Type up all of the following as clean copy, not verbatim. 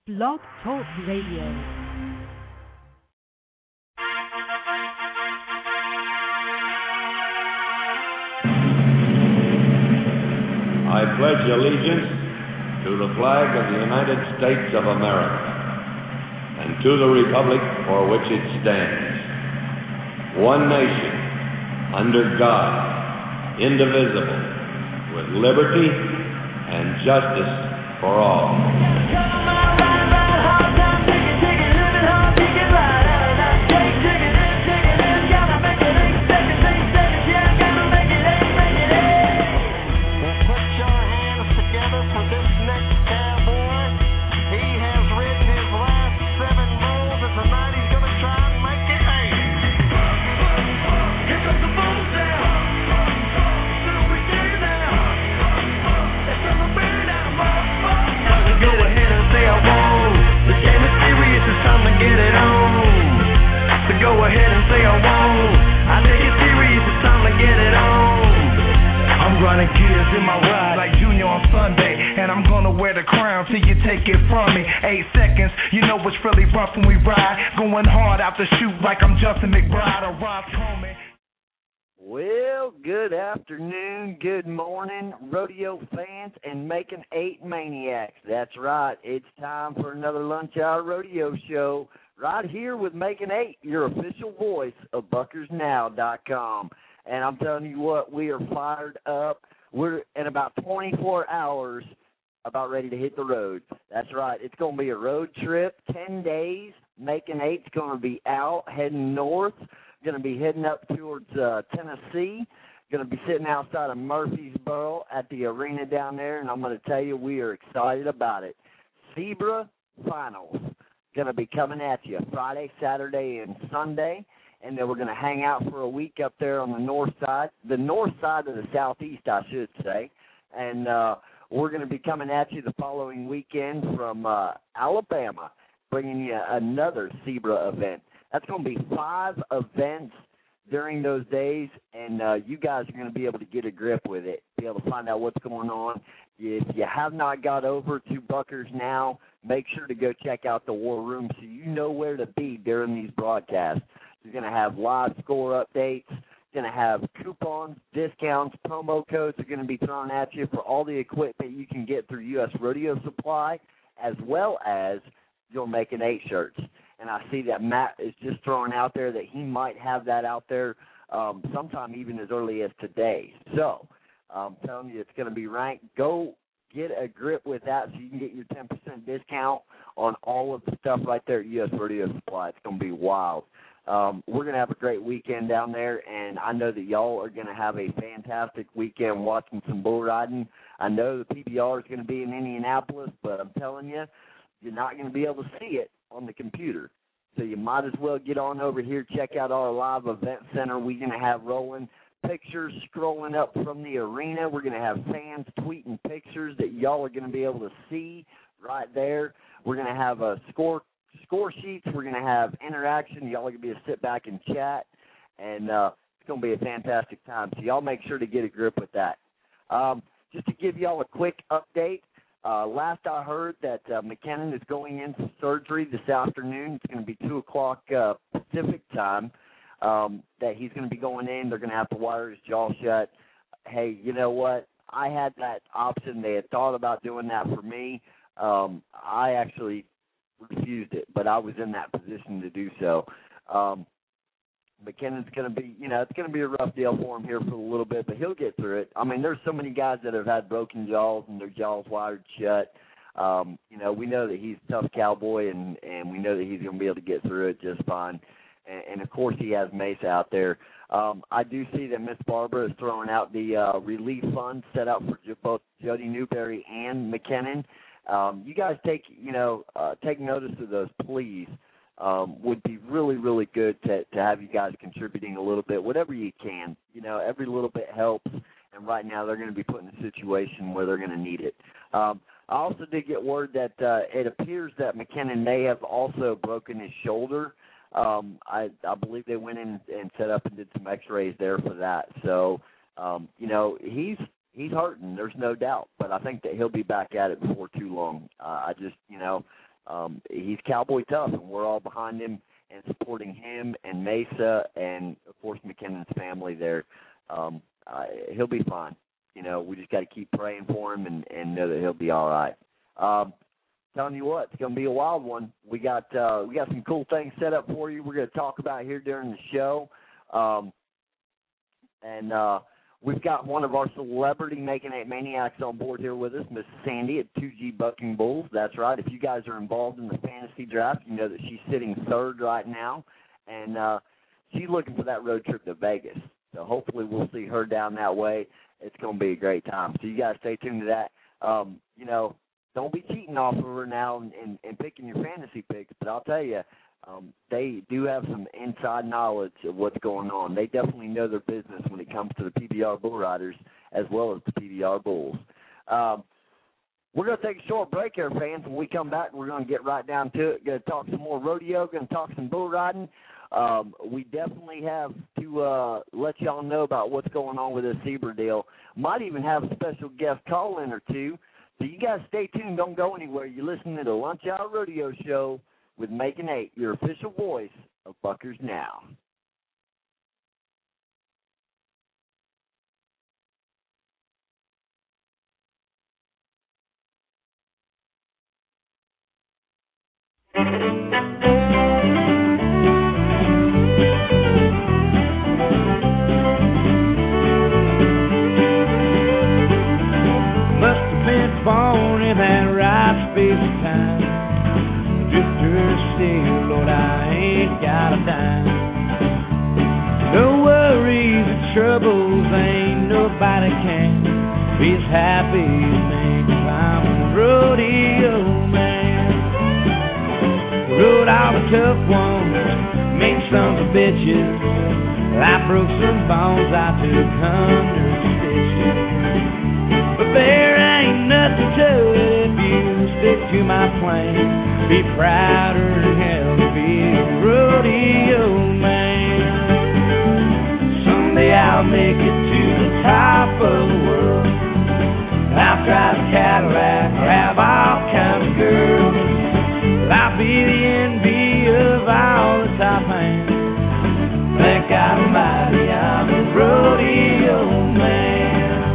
Blog Talk Radio. I pledge allegiance to the flag of the United States of America and to the republic for which it stands, one nation, under God, indivisible, with liberty and justice for all. Go ahead and say I won't. I take it serious, it's time to get it on. I'm running gears in my ride like Junior on Sunday, and I'm gonna wear the crown till you take it from me. 8 seconds, you know it's really rough when we ride. Going hard out the chute like I'm Justin McBride or Ross Coleman. Well, good afternoon, good morning, rodeo fans and Making 8 maniacs. That's right, it's time for another lunch hour rodeo show. Right here with Making 8, your official voice of BuckersNow.com. And I'm telling you what, we are fired up. We're in about 24 hours about ready to hit the road. That's right. It's going to be a road trip, 10 days. Making 8's going to be out, heading north. Going to be heading up towards Tennessee. Going to be sitting outside of Murfreesboro at the arena down there. And I'm going to tell you, we are excited about it. Zebra Finals. Going to be coming at you Friday, Saturday, and Sunday, and then we're going to hang out for a week up there on the north side of the southeast, I should say, and we're going to be coming at you the following weekend from Alabama, bringing you another Zebra event. That's going to be 5 events during those days, and you guys are going to be able to get a grip with it, be able to find out what's going on. If you have not got over to Buckers Now, make sure to go check out the War Room so you know where to be during these broadcasts. You're going to have live score updates, you're going to have coupons, discounts, promo codes are going to be thrown at you for all the equipment you can get through U.S. Rodeo Supply, as well as your Making 8 shirts. And I see that Matt is just throwing out there that he might have that out there sometime even as early as today. So I'm telling you, it's going to be ranked. Go get a grip with that so you can get your 10% discount on all of the stuff right there at U.S. Rodeo Supply. It's going to be wild. We're going to have a great weekend down there, and I know that y'all are going to have a fantastic weekend watching some bull riding. I know the PBR is going to be in Indianapolis, but I'm telling you, you're not going to be able to see it on the computer. So you might as well get on over here, check out our live event center we're going to have rolling. Pictures scrolling up from the arena. We're going to have fans tweeting pictures that y'all are going to be able to see right there. We're going to have score sheets. We're going to have interaction. Y'all are going to be able to sit back and chat, and it's going to be a fantastic time. So y'all make sure to get a grip with that. Just to give y'all a quick update, last I heard that McKinnon is going in for surgery this afternoon. It's going to be 2 o'clock Pacific time. That he's going to be going in. They're going to have to wire his jaw shut. Hey, you know what? I had that option. They had thought about doing that for me. I actually refused it, but I was in that position to do so. McKinnon's going to be, it's going to be a rough deal for him here for a little bit, but he'll get through it. I mean, there's so many guys that have had broken jaws and their jaws wired shut. We know that he's a tough cowboy, and we know that he's going to be able to get through it just fine. And, of course, he has Mace out there. I do see that Miss Barbara is throwing out the relief fund set up for both Jody Newberry and McKinnon. You guys take notice of those, please. Would be really, really good to have you guys contributing a little bit, whatever you can. Every little bit helps, and right now they're going to be put in a situation where they're going to need it. I also did get word that it appears that McKinnon may have also broken his shoulder. I believe they went in and set up and did some x-rays there for that. So, he's hurting. There's no doubt. But I think that he'll be back at it before too long. he's Cowboy tough, and we're all behind him and supporting him and Mesa and, of course, McKinnon's family there. He'll be fine. You know, we just got to keep praying for him and know that he'll be all right. Telling you what, it's going to be a wild one. We got some cool things set up for you. We're going to talk about here during the show. We've got one of our celebrity Making Eight Maniacs on board here with us, Miss Sandy at 2G Bucking Bulls. That's right. If you guys are involved in the fantasy draft, you know that she's sitting third right now, and she's looking for that road trip to Vegas. So hopefully we'll see her down that way. It's going to be a great time. So you guys stay tuned to that. You know, don't be cheating off of her now and picking your fantasy picks, but I'll tell you, they do have some inside knowledge of what's going on. They definitely know their business when it comes to the PBR Bull Riders as well as the PBR Bulls. We're going to take a short break here, fans. When we come back, we're going to get right down to it. Going to talk some more rodeo, going to talk some bull riding. We definitely have to let y'all know about what's going on with this zebra deal. Might even have a special guest call-in or two. So you guys stay tuned. Don't go anywhere. You're listening to the Lunch Hour Rodeo Show with Making Eight, your official voice of Buckers Now. Must have been born in that right space of time. Still, Lord, I ain't got a dime. No worries or troubles, ain't nobody can be as happy as me, 'cause I'm a rodeo man. Rode all the tough ones, mean sons of bitches. I broke some bones, I took hundreds of stitches. But there ain't nothing to it if you stick to my plan. Be prouder than hell to be a rodeo man. Someday I'll make it to the top of the world. I'll drive a Cadillac or have all kinds of girls. I'll be the envy of all the top hands. Thank God Almighty, I'm a rodeo man.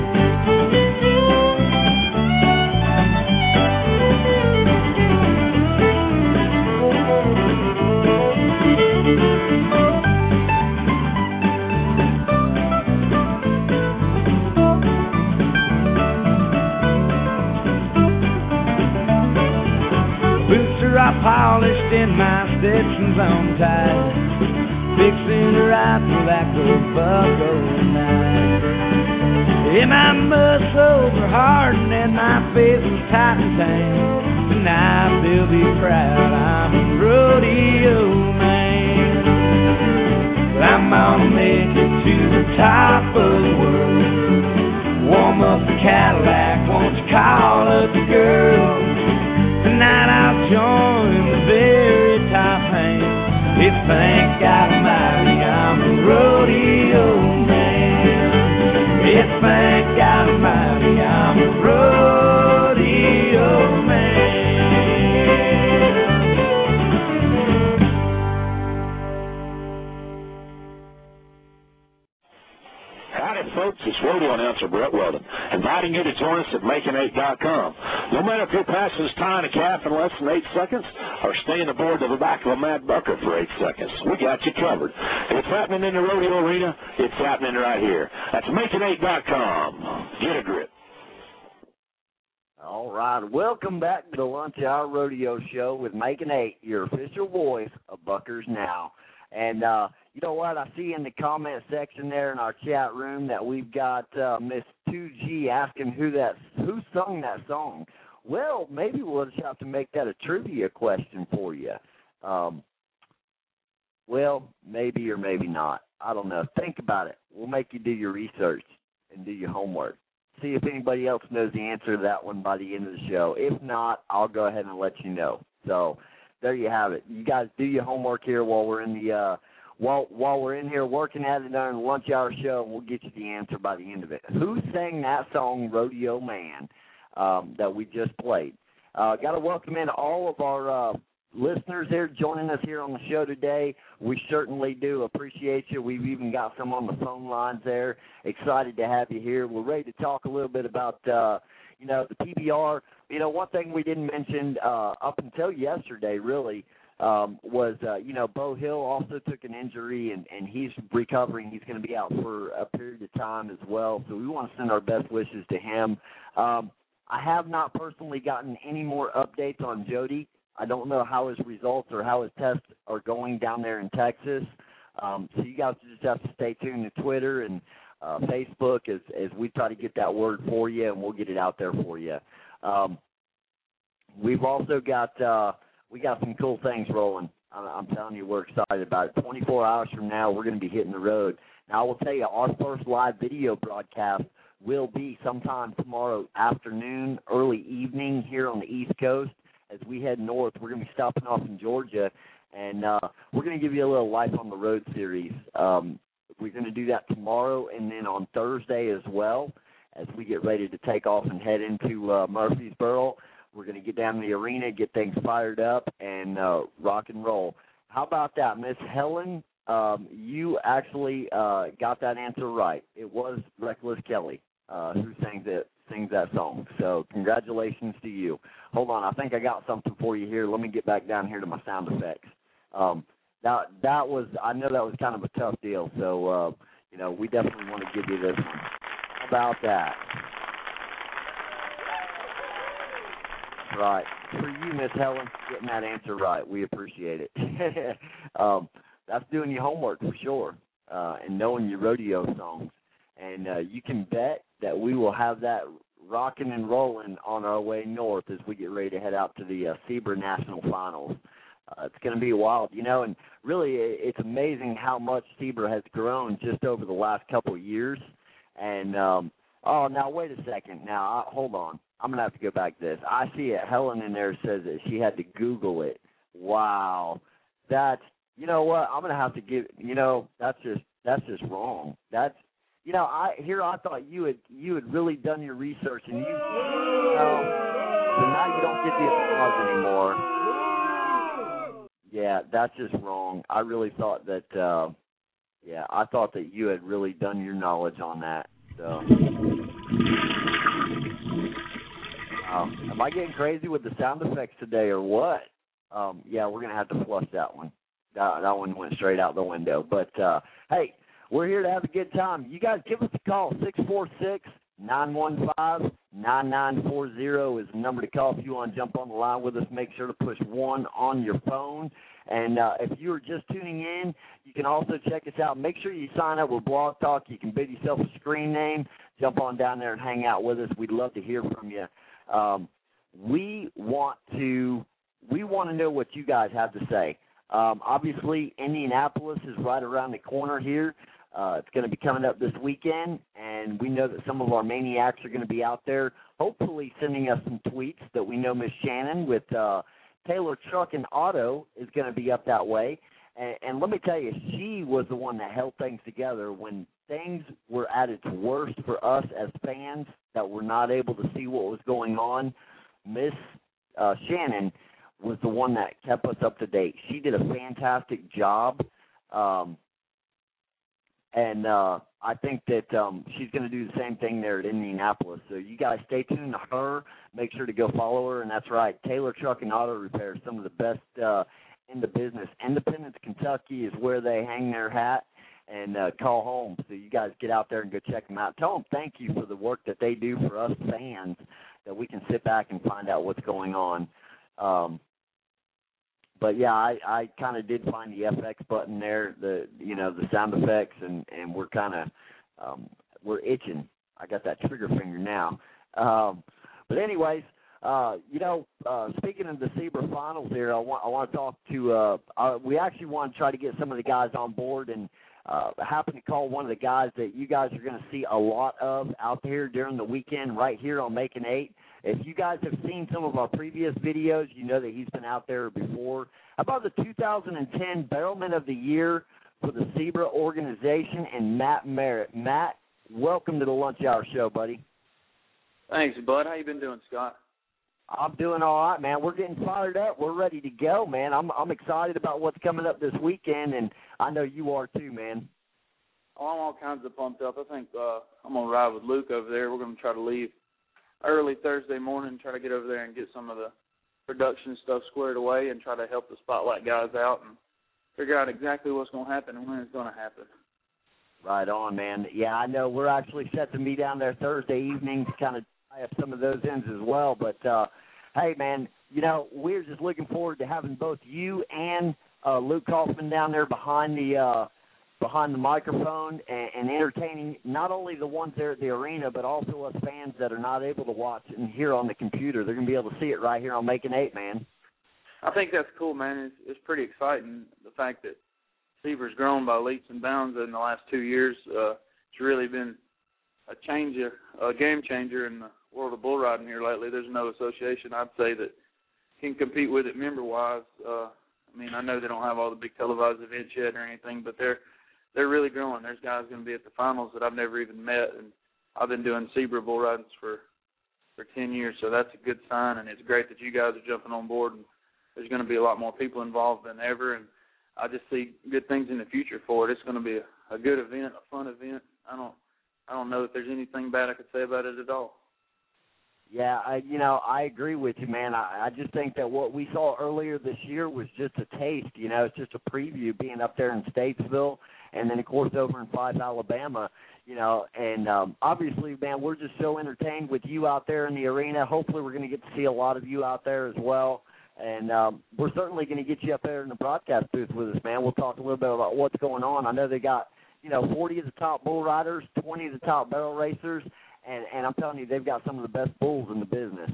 I polished and my Stetson's on tight, fixing to ride through like a bucko night. Yeah, my muscles are hardened and my face is tight and tanned. Tonight they'll be proud I'm a rodeo man. I'm gonna make it to the top of the world. Warm up the Cadillac, won't you call up the girl? Tonight I'll join the very top hand. If thank God Almighty I'm a rodeo man. If thank God Almighty I'm a rodeo man. Howdy folks, it's rodeo announcer Brett Weldon, inviting you to join us at Making8.com. No matter if your passion is tying a calf in less than 8 seconds or staying aboard to the back of a mad bucker for 8 seconds, we got you covered. If it's happening in the rodeo arena, it's happening right here. That's Making8.com. Get a grip. All right, welcome back to the Lunch Hour Rodeo Show with Making Eight, your official voice of Buckers Now. And you know what? I see in the comment section there in our chat room that we've got Miss 2G asking who sung that song. Well, maybe we'll just have to make that a trivia question for you. Well, maybe or maybe not. I don't know. Think about it. We'll make you do your research and do your homework. See if anybody else knows the answer to that one by the end of the show. If not, I'll go ahead and let you know. So there you have it. You guys do your homework here while we're in the while we're in here working at it during the Lunch Hour Show, and we'll get you the answer by the end of it. Who sang that song, Rodeo Man, that we just played? Got to welcome in all of our listeners here joining us here on the show today. We certainly do appreciate you. We've even got some on the phone lines there. Excited to have you here. We're ready to talk a little bit about, the PBR. One thing we didn't mention up until yesterday, really, was, Bo Hill also took an injury, and he's recovering. He's going to be out for a period of time as well, so we want to send our best wishes to him. I have not personally gotten any more updates on Jody. I don't know how his results or how his tests are going down there in Texas. So you guys just have to stay tuned to Twitter and Facebook as we try to get that word for you, and we'll get it out there for you. We've also got we got some cool things rolling. I'm telling you, we're excited about it. 24 hours from now, we're going to be hitting the road. Now, I will tell you, our first live video broadcast will be sometime tomorrow afternoon, early evening here on the East Coast. As we head north, we're going to be stopping off in Georgia, and we're going to give you a little Life on the Road series. We're going to do that tomorrow and then on Thursday as well as we get ready to take off and head into Murfreesboro. We're going to get down to the arena, get things fired up, and rock and roll. How about that, Miss Helen? You actually got that answer right. It was Reckless Kelly who sings that song. So congratulations to you. Hold on, I think I got something for you here. Let me get back down here to my sound effects. I know that was kind of a tough deal. So we definitely want to give you this one. How about that? Right. For you, Miss Helen, getting that answer right. We appreciate it. That's doing your homework for sure, and knowing your rodeo songs. And you can bet that we will have that rocking and rolling on our way north as we get ready to head out to the SEBRA National Finals. It's going to be wild, and really it's amazing how much SEBRA has grown just over the last couple of years. And, now wait a second. Now, hold on. I'm going to have to go back to this. I see it. Helen in there says that she had to Google it. Wow. That's, you know what? I'm going to have to give, that's just wrong. That's, I thought you had really done your research, and so now you don't get the applause anymore. Yeah, that's just wrong. I really thought that, I thought that you had really done your knowledge on that. So, am I getting crazy with the sound effects today or what? We're going to have to flush that one. That one went straight out the window. But, hey, we're here to have a good time. You guys give us a call. 646-915-9940 is the number to call if you want to jump on the line with us. Make sure to push 1 on your phone. And if you are just tuning in, you can also check us out. Make sure you sign up with Blog Talk. You can bid yourself a screen name. Jump on down there and hang out with us. We'd love to hear from you. We want to know what you guys have to say. Obviously, Indianapolis is right around the corner here. It's going to be coming up this weekend, and we know that some of our maniacs are going to be out there, hopefully sending us some tweets that we know Miss Shannon with Taylor Truck and Auto is going to be up that way. And let me tell you, she was the one that held things together when things were at its worst for us as fans that were not able to see what was going on. Miss Shannon was the one that kept us up to date. She did a fantastic job, and I think that she's going to do the same thing there at Indianapolis. So you guys stay tuned to her. Make sure to go follow her. And that's right, Taylor Truck and Auto Repair, some of the best in the business. Independence, Kentucky is where they hang their hat and call home. So you guys get out there and go check them out. Tell them thank you for the work that they do for us fans, that we can sit back and find out what's going on. But yeah, I kind of did find the FX button there, the sound effects, and we're kind of we're itching. I got that trigger finger now. But anyways, speaking of the SEBRA finals here, I want to talk to. We actually want to try to get some of the guys on board, and happen to call one of the guys that you guys are going to see a lot of out there during the weekend, right here on Macon 8. If you guys have seen some of our previous videos, you know that he's been out there before. How about the 2010 Barrelman of the Year for the SEBRA organization, and Matt Merritt. Matt, welcome to the Lunch Hour Show, buddy. Thanks, bud. How you been doing, Scott? I'm doing all right, man. We're getting fired up. We're ready to go, man. I'm excited about what's coming up this weekend, and I know you are too, man. Oh, I'm all kinds of pumped up. I think I'm going to ride with Luke over there. We're going to try to leave early Thursday morning, try to get over there and get some of the production stuff squared away and try to help the Spotlight guys out and figure out exactly what's going to happen and when it's going to happen. Right on, man. Yeah, I know we're actually set to meet down there Thursday evening to kind of tie up some of those ends as well. But, hey, man, you know, we're just looking forward to having both you and Luke Kaufman down there behind the microphone and entertaining not only the ones there at the arena, but also us fans that are not able to watch and hear on the computer. They're going to be able to see it right here on Making 8, man. I think that's cool, man. It's pretty exciting, the fact that Sebr's grown by leaps and bounds in the last 2 years. It's really been a game changer in the world of bull riding here lately. There's no association, I'd say, that can compete with it member-wise. I mean, I know they don't have all the big televised events yet or anything, but they're really growing. There's guys going to be at the finals that I've never even met, and I've been doing Sebra bull ridings for 10 years, so that's a good sign, and it's great that you guys are jumping on board, and there's going to be a lot more people involved than ever, and I just see good things in the future for it. It's going to be a good event, a fun event. I don't know if there's anything bad I could say about it at all. Yeah, I agree with you, man. I just think that what we saw earlier this year was just a taste. You know, it's just a preview being up there in Statesville and then, of course, over in Fife, Alabama, you know. And obviously, man, we're just so entertained with you out there in the arena. Hopefully we're going to get to see a lot of you out there as well. And we're certainly going to get you up there in the broadcast booth with us, man. We'll talk a little bit about what's going on. I know they got, 40 of the top bull riders, 20 of the top barrel racers, and I'm telling you, they've got some of the best bulls in the business.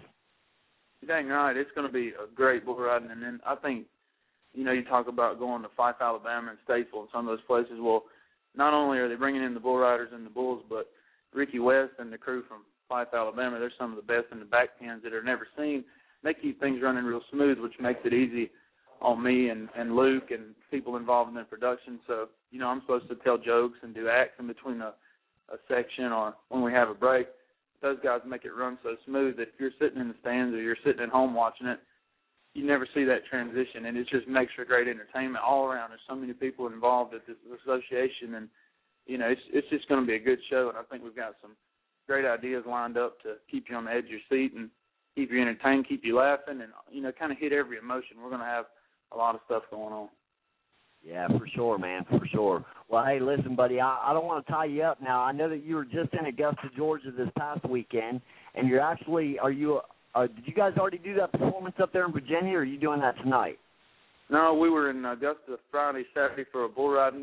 Dang right. It's going to be a great bull riding. And then I think, you talk about going to Fife, Alabama and Statesville and some of those places. Well, not only are they bringing in the bull riders and the bulls, but Ricky West and the crew from Fife, Alabama, they're some of the best in the back pens that are never seen. They keep things running real smooth, which makes it easy on me and Luke and people involved in the production. So, I'm supposed to tell jokes and do acts in between a section or when we have a break. Those guys make it run so smooth that if you're sitting in the stands or you're sitting at home watching it, you never see that transition, and it just makes for great entertainment all around. There's so many people involved at this association, and, it's just going to be a good show, and I think we've got some great ideas lined up to keep you on the edge of your seat and keep you entertained, keep you laughing, and, kind of hit every emotion. We're going to have a lot of stuff going on. Yeah, for sure, man, for sure. Well, hey, listen, buddy, I don't want to tie you up now. I know that you were just in Augusta, Georgia this past weekend, and you're actually, did you guys already do that performance up there in Virginia, or are you doing that tonight? No, we were in Augusta Friday, Saturday for a bull riding,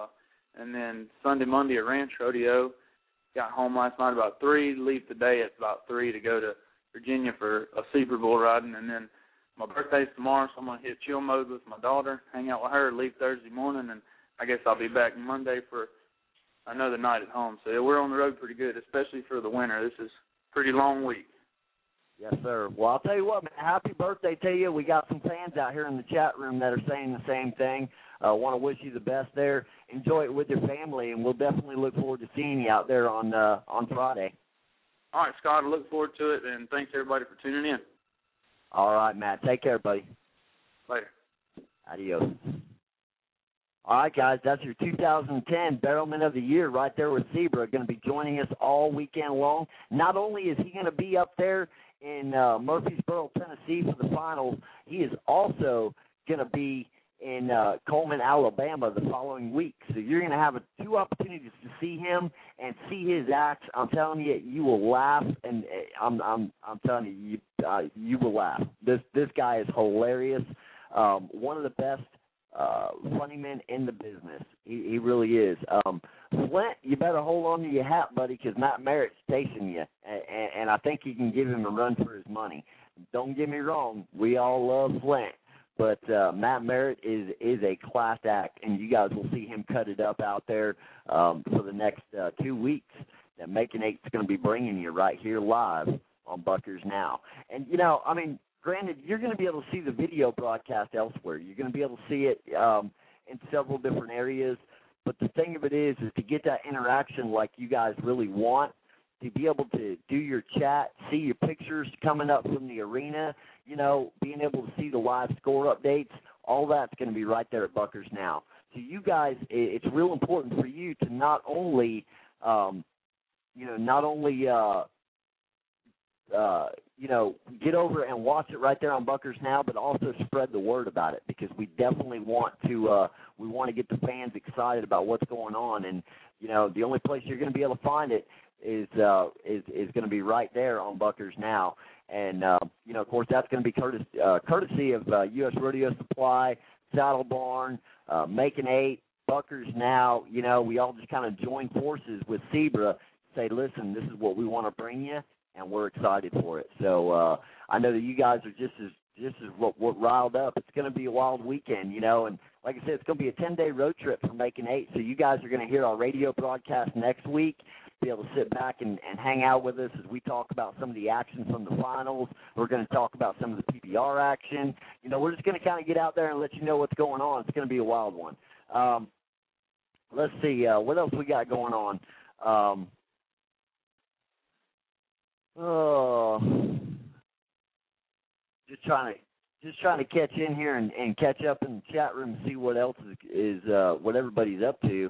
and then Sunday, Monday a ranch rodeo. Got home last night about 3, leave today at about 3 to go to Virginia for a Sebra bull riding, and then my birthday's tomorrow, so I'm going to hit chill mode with my daughter, hang out with her, leave Thursday morning, and I guess I'll be back Monday for another night at home. So, yeah, we're on the road pretty good, especially for the winter. This is a pretty long week. Yes, sir. Well, I'll tell you what, man, happy birthday to you. We got some fans out here in the chat room that are saying the same thing. Want to wish you the best there. Enjoy it with your family, and we'll definitely look forward to seeing you out there on Friday. All right, Scott, I look forward to it, and thanks, everybody, for tuning in. All right, Matt. Take care, buddy. Later. Adios. All right, guys, that's your 2010 Barrelman of the Year right there with Sebra, going to be joining us all weekend long. Not only is he going to be up there in Murfreesboro, Tennessee for the finals, he is also going to be in Coleman, Alabama the following week. So you're going to have 2 opportunities to see him and see his acts. I'm telling you, you will laugh, and I'm telling you, you will laugh. This guy is hilarious. One of the best funny men in the business. He really is. Flint, you better hold on to your hat, buddy, because Matt Merritt's chasing you, and I think you can give him a run for his money. Don't get me wrong, we all love Flint. But Matt Merritt is a class act, and you guys will see him cut it up out there for the next 2 weeks that Making 8 is going to be bringing you right here live on Buckers Now. And, granted, you're going to be able to see the video broadcast elsewhere. You're going to be able to see it in several different areas. But the thing of it is to get that interaction like you guys really want, to be able to do your chat, see your pictures coming up from the arena, being able to see the live score updates, all that's going to be right there at Buckers Now. So you guys, it's real important for you to not only get over and watch it right there on Buckers Now, but also spread the word about it, because we definitely want to get the fans excited about what's going on. And the only place you're going to be able to find it is going to be right there on Buckers Now. And of course, that's going to be courtesy of U.S. Rodeo Supply, Saddle Barn, Making 8, Buckers Now. We all just kind of join forces with Zebra, say, listen, this is what we want to bring you, and we're excited for it. So I know that you guys are just as what riled up. It's going to be a wild weekend, and like I said, it's going to be a 10-day road trip for Making 8. So you guys are going to hear our radio broadcast next week, be able to sit back and hang out with us as we talk about some of the action from the finals. We're going to talk about some of the PBR action. We're just going to kind of get out there and let you know what's going on. It's going to be a wild one. Let's see, what else we got going on? Just trying to catch in here and catch up in the chat room and see what else is what everybody's up to.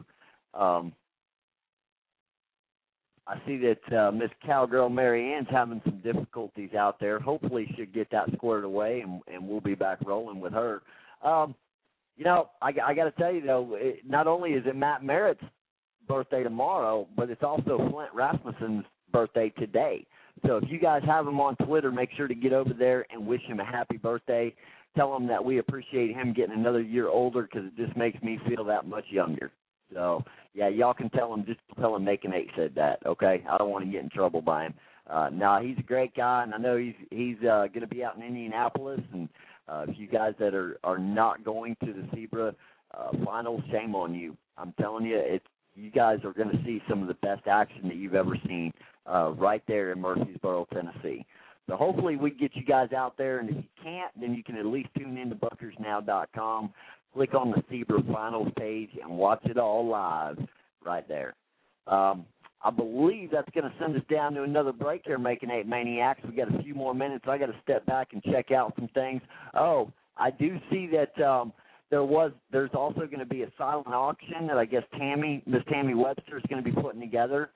I see that Miss Cowgirl Mary Ann's having some difficulties out there. Hopefully she'll get that squared away, and we'll be back rolling with her. I got to tell you, though, not only is it Matt Merritt's birthday tomorrow, but it's also Flint Rasmussen's birthday today. So if you guys have him on Twitter, make sure to get over there and wish him a happy birthday. Tell him that we appreciate him getting another year older, because it just makes me feel that much younger. So, yeah, y'all can tell him Making 8 said that, okay? I don't want to get in trouble by him. He's a great guy, and I know he's going to be out in Indianapolis. And if you guys that are not going to the Zebra finals, shame on you. I'm telling you, you guys are going to see some of the best action that you've ever seen right there in Murfreesboro, Tennessee. So hopefully we get you guys out there, and if you can't, then you can at least tune in to BuckersNow.com, click on the Zebra Finals page, and watch it all live right there. I believe that's going to send us down to another break here, Making 8 Maniacs. We got a few more minutes. I got to step back and check out some things. Oh, I do see that there's also going to be a silent auction that I guess Miss Tammy Webster is going to be putting together.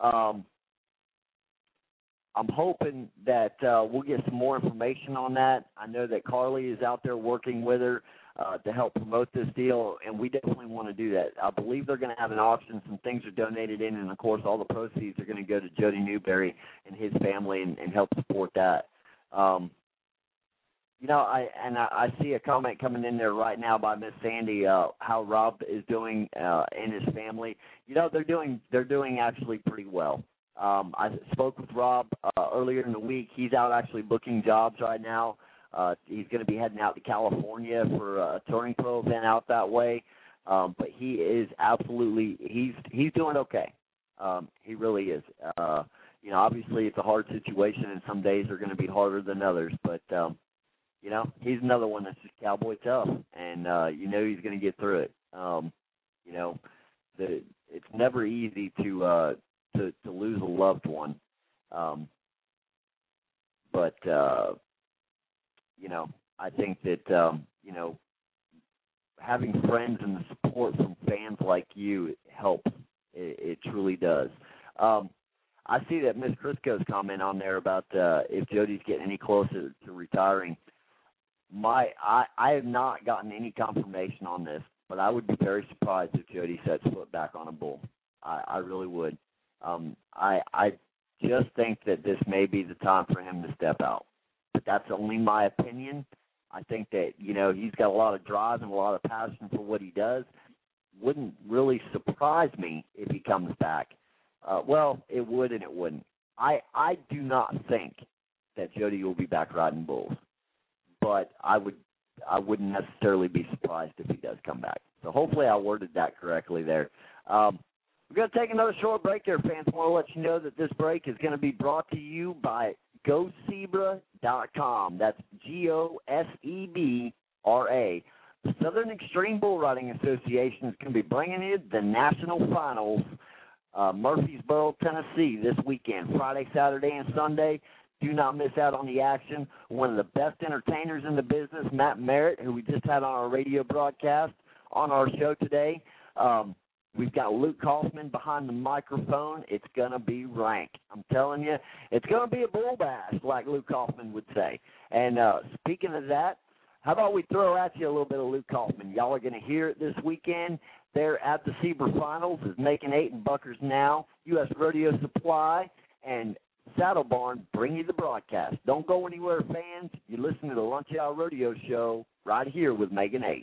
I'm hoping that we'll get some more information on that. I know that Carly is out there working with her to help promote this deal, and we definitely want to do that. I believe they're going to have an auction. Some things are donated in, and, of course, all the proceeds are going to go to Jody Newberry and his family and help support that. I see a comment coming in there right now by Miss Sandy, how Rob is doing and his family. They're doing actually pretty well. I spoke with Rob earlier in the week. He's out actually booking jobs right now. He's going to be heading out to California for a Touring Pro event out that way. But he is he's doing okay. He really is. Obviously it's a hard situation, and some days are going to be harder than others. But, he's another one that's just cowboy tough, and, he's going to get through it. It's never easy to lose a loved one. I think that, having friends and the support from fans like you helps. It truly does. I see that Ms. Crisco's comment on there about if Jody's getting any closer to retiring. I have not gotten any confirmation on this, but I would be very surprised if Jody sets foot back on a bull. I really would. I just think that this may be the time for him to step out. But that's only my opinion. I think that, he's got a lot of drive and a lot of passion for what he does. Wouldn't really surprise me if he comes back. It would and it wouldn't. I do not think that Jody will be back riding bulls. But I wouldn't necessarily be surprised if he does come back. So hopefully I worded that correctly there. We're going to take another short break there, fans. I want to let you know that this break is going to be brought to you by GoZebra.com. That's GOSEBRA. The Southern Extreme Bull Riding Association is going to be bringing you the national finals Murfreesboro, Tennessee this weekend, Friday, Saturday, and Sunday. Do not miss out on the action. One of the best entertainers in the business, Matt Merritt, who we just had on our radio broadcast on our show today. We've got Luke Kaufman behind the microphone. It's going to be rank. I'm telling you, it's going to be a bull bash, like Luke Kaufman would say. And speaking of that, how about we throw at you a little bit of Luke Kaufman? Y'all are going to hear it this weekend. They're at the SEBR Finals. Is Making 8 and Buckers Now. U.S. Rodeo Supply and Saddle Barn bring you the broadcast. Don't go anywhere, fans. You listen to the Lunch Hour Rodeo Show right here with Making 8.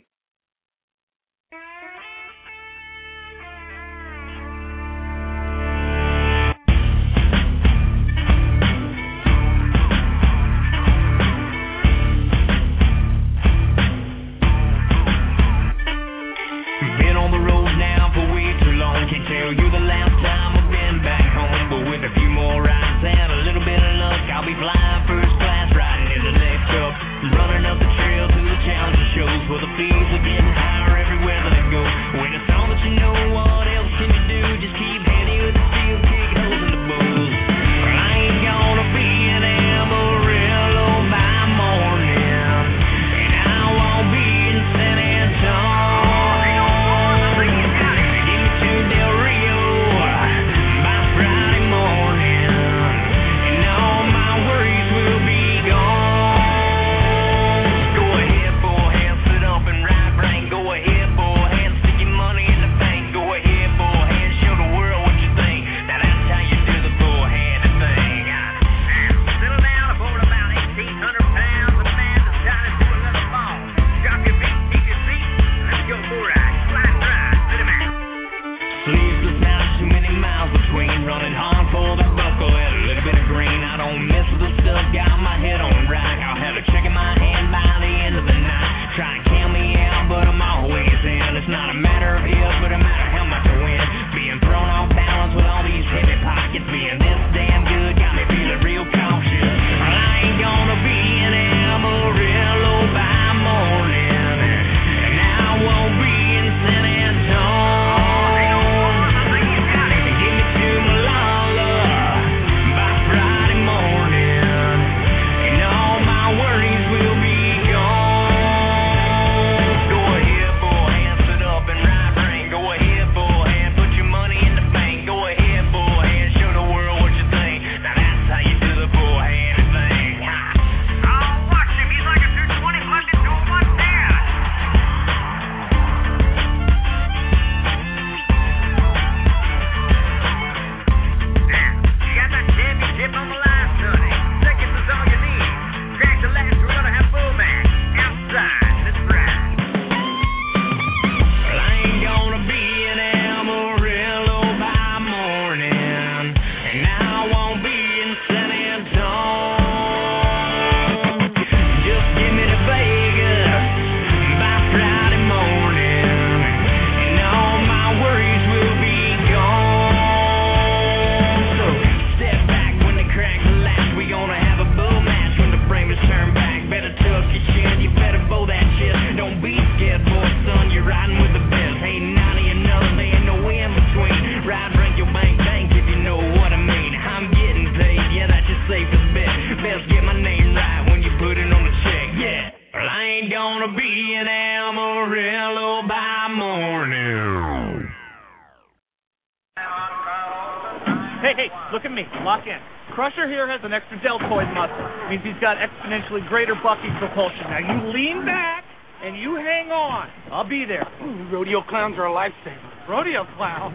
Hey, look at me. Lock in. Crusher here has an extra deltoid muscle. Means he's got exponentially greater bucking propulsion. Now you lean back and you hang on. I'll be there. Ooh, rodeo clowns are a lifesaver. Rodeo clown?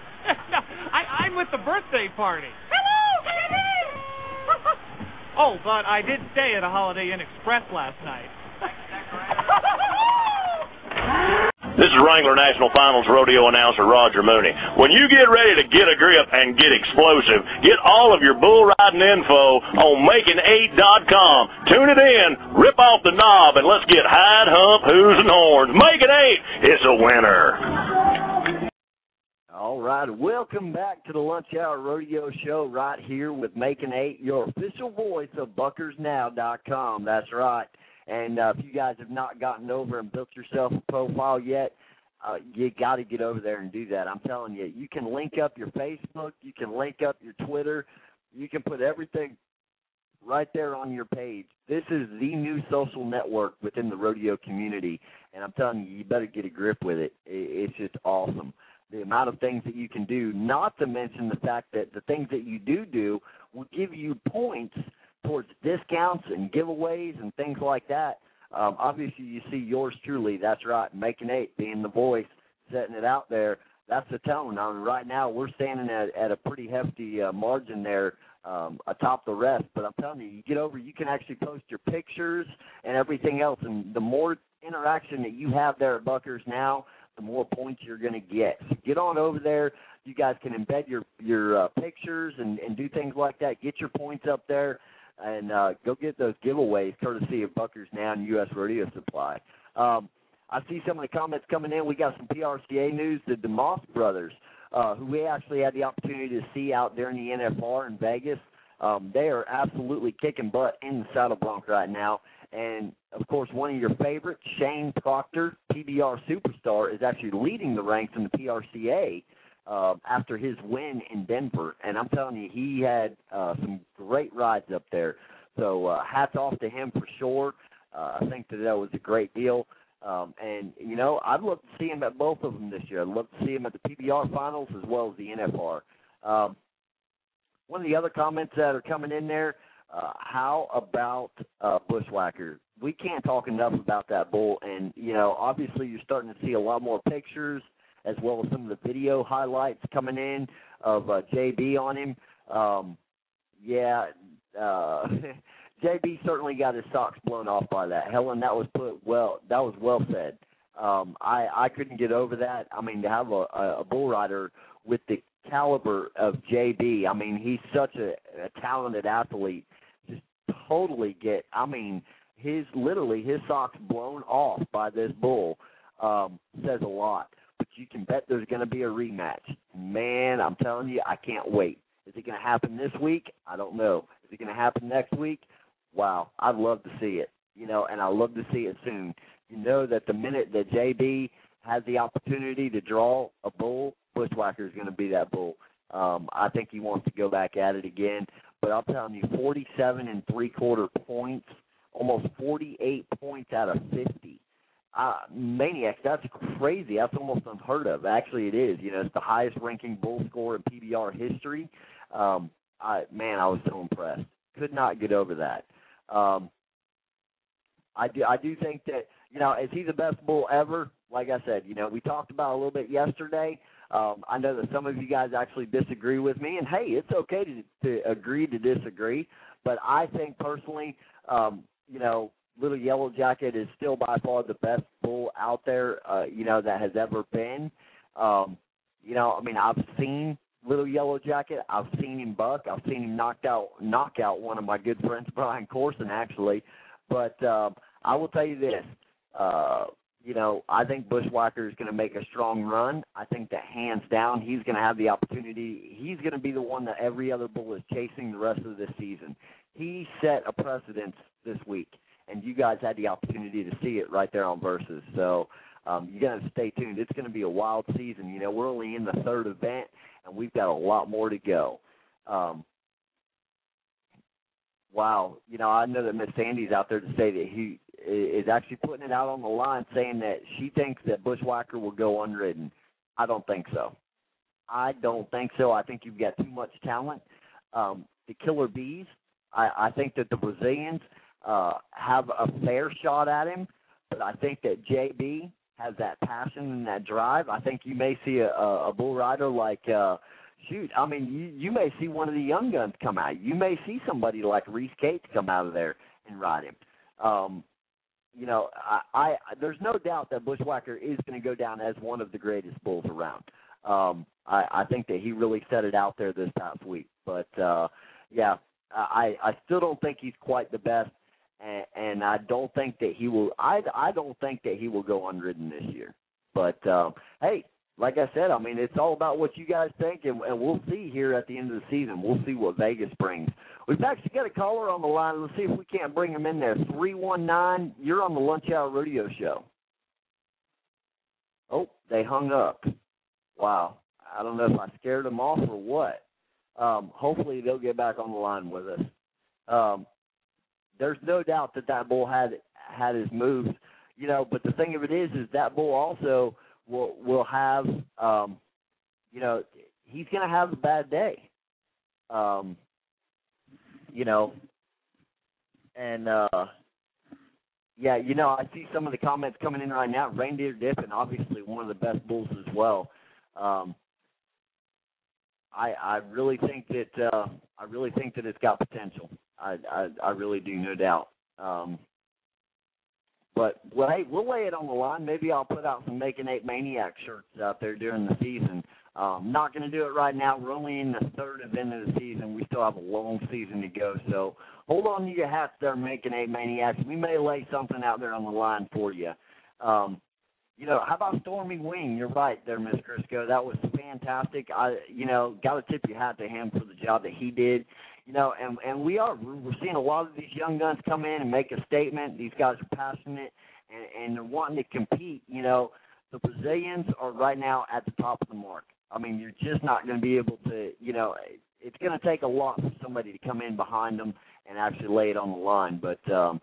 No, I'm with the birthday party. Hello, baby! Oh, but I did stay at a Holiday Inn Express last night. This is Wrangler National Finals rodeo announcer Roger Mooney. When you get ready to get a grip and get explosive, get all of your bull riding info on Making8.com. Tune it in, rip off the knob, and let's get hide, hump, hooves, and horns. Making 8, it's a winner. All right, welcome back to the Lunch Hour Rodeo Show right here with Making 8, your official voice of BuckersNow.com. That's right. And if you guys have not gotten over and built yourself a profile yet, you got to get over there and do that. I'm telling you, you can link up your Facebook, you can link up your Twitter, you can put everything right there on your page. This is the new social network within the rodeo community, and I'm telling you, you better get a grip with it. It's just awesome. The amount of things that you can do, not to mention the fact that the things that you do will give you points towards discounts and giveaways and things like that. Obviously, you see yours truly. That's right, Making 8, being the voice, setting it out there. That's the tone. I mean, right now we're standing at a pretty hefty margin there atop the rest. But I'm telling you, you get over, you can actually post your pictures and everything else. And the more interaction that you have there at Buckers now, the more points you're going to get. So get on over there. You guys can embed your pictures and do things like that. Get your points up there. And go get those giveaways courtesy of Buckers Now and U.S. Rodeo Supply. I see some of the comments coming in. We got some PRCA news. The DeMoss brothers, who we actually had the opportunity to see out during the NFR in Vegas, they are absolutely kicking butt in the saddle bronc right now. And, of course, one of your favorites, Shane Proctor, PBR superstar, is actually leading the ranks in the PRCA after his win in Denver. And I'm telling you, he had some great rides up there. So hats off to him for sure. I think that was a great deal. And, you know, I'd love to see him at both of them this year. I'd love to see him at the PBR finals as well as the NFR. One of the other comments that are coming in there, how about Bushwhacker? We can't talk enough about that bull. And, you know, obviously you're starting to see a lot more pictures as well as some of the video highlights coming in of JB on him. JB certainly got his socks blown off by that. Helen, that was well said. I couldn't get over that. I mean, to have a bull rider with the caliber of JB, I mean, he's such a talented athlete. Just totally his socks blown off by this bull says a lot. But you can bet there's going to be a rematch. Man, I'm telling you, I can't wait. Is it going to happen this week? I don't know. Is it going to happen next week? Wow, I'd love to see it, you know, and I'd love to see it soon. You know that the minute that JB has the opportunity to draw a bull, Bushwhacker is going to be that bull. I think he wants to go back at it again. But I'm telling you, 47 3/4 points, almost 48 points out of 50. Maniacs, that's crazy. That's almost unheard of. Actually, it is. You know, it's the highest-ranking bull score in PBR history. I was so impressed. Could not get over that. I do think that, you know, is he the best bull ever? Like I said, you know, we talked about it a little bit yesterday. I know that some of you guys actually disagree with me, and, hey, it's okay to agree to disagree. But I think personally, you know, Little Yellow Jacket is still by far the best bull out there, you know, that has ever been. You know, I mean, I've seen Little Yellow Jacket. I've seen him buck. I've seen him knock out one of my good friends, Brian Corson, actually. But I will tell you this. You know, I think Bushwhacker is going to make a strong run. I think that hands down he's going to have the opportunity. He's going to be the one that every other bull is chasing the rest of this season. He set a precedence this week, and you guys had the opportunity to see it right there on Versus. So you got to stay tuned. It's going to be a wild season. You know, we're only in the third event, and we've got a lot more to go. Wow. You know, I know that Miss Sandy's out there to say that he is actually putting it out on the line, saying that she thinks that Bushwhacker will go unridden. I don't think so. I think you've got too much talent. The Killer Bees, I think that the Brazilians have a fair shot at him, but I think that JB has that passion and that drive. I think you may see a bull rider like you may see one of the young guns come out. You may see somebody like Reese Cates come out of there and ride him. You know, there's no doubt that Bushwhacker is going to go down as one of the greatest bulls around. I think that he really set it out there this past week. But, I still don't think he's quite the best, and I don't think that he will. I don't think that he will go unridden this year. But hey, like I said, I mean, it's all about what you guys think, and we'll see here at the end of the season. We'll see what Vegas brings. We've actually got a caller on the line. Let's see if we can't bring him in there. 319, you're on the Lunch Hour Rodeo Show. Oh, they hung up. Wow. I don't know if I scared them off or what. Hopefully they'll get back on the line with us. There's no doubt that bull had his moves, but the thing of it is that bull also will have, he's going to have a bad day. I see some of the comments coming in right now. Reindeer Dipping, obviously one of the best bulls as well. I really think that it's got potential. I really do, no doubt. Hey, we'll lay it on the line. Maybe I'll put out some Making 8 Maniac shirts out there during the season. Not going to do it right now. We're only in the third event of the season. We still have a long season to go. So hold on to your hats there, Making 8 Maniacs. We may lay something out there on the line for you. How about Stormy Wing? You're right there, Miss Crisco. That was fantastic. Got to tip your hat to him for the job that he did. And we're seeing a lot of these young guns come in and make a statement. These guys are passionate and they're wanting to compete. The Brazilians are right now at the top of the mark. I mean, you're just not going to be able to, it's going to take a lot for somebody to come in behind them and actually lay it on the line. But,